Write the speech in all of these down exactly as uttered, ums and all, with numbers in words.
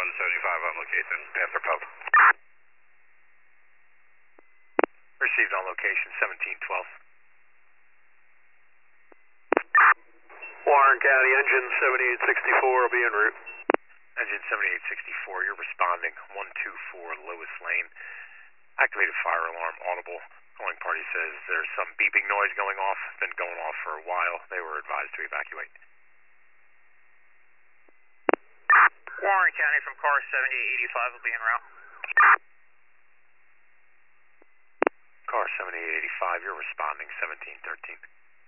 one seventy-five on location, Panther Pub. Received on location, seventeen twelve. Warren County, engine seventy-eight sixty-four will be en route. Engine seventy-eight sixty-four, you're responding, one two four Lewis Lane. Activated fire alarm, audible. Calling party says there's some beeping noise going off, been going off for a while. They were advised to evacuate. Warren County from car seventy-eight eighty-five will be en route. Car seventy-eight eighty-five, you're responding, seventeen thirteen.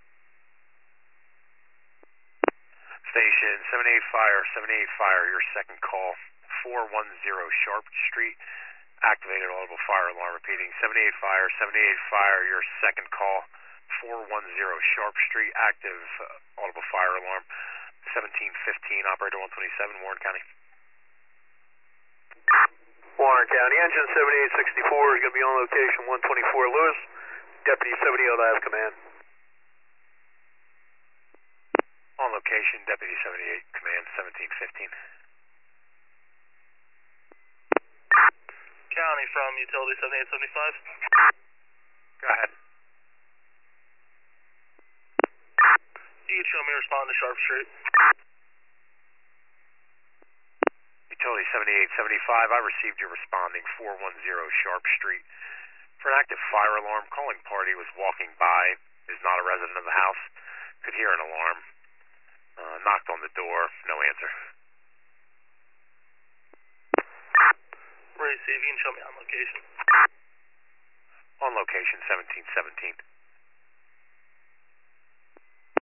Station seventy-eight Fire, seventy-eight Fire, your second call, four one zero Sharp Street. Activated audible fire alarm, repeating, seventy-eight Fire, seventy-eight Fire, your second call, four one zero Sharp Street, active uh, audible fire alarm, seventeen fifteen, operator one twenty-seven, Warren County. Warren County, engine seventy-eight sixty-four is going to be on location, one twenty-four Lewis. Deputy seventy-eight will have command. On location, Deputy seventy-eight, command seventeen fifteen. County from utility seventy-eight seventy-five. Go ahead. You show me respond to Sharp Street. Utility seventy-eight seventy-five, I received your responding, four one zero Sharp Street. For an active fire alarm, calling party was walking by, is not a resident of the house, could hear an alarm, uh, knocked on the door, no answer. Receive, you can show me on location. On location, seventeen seventeen.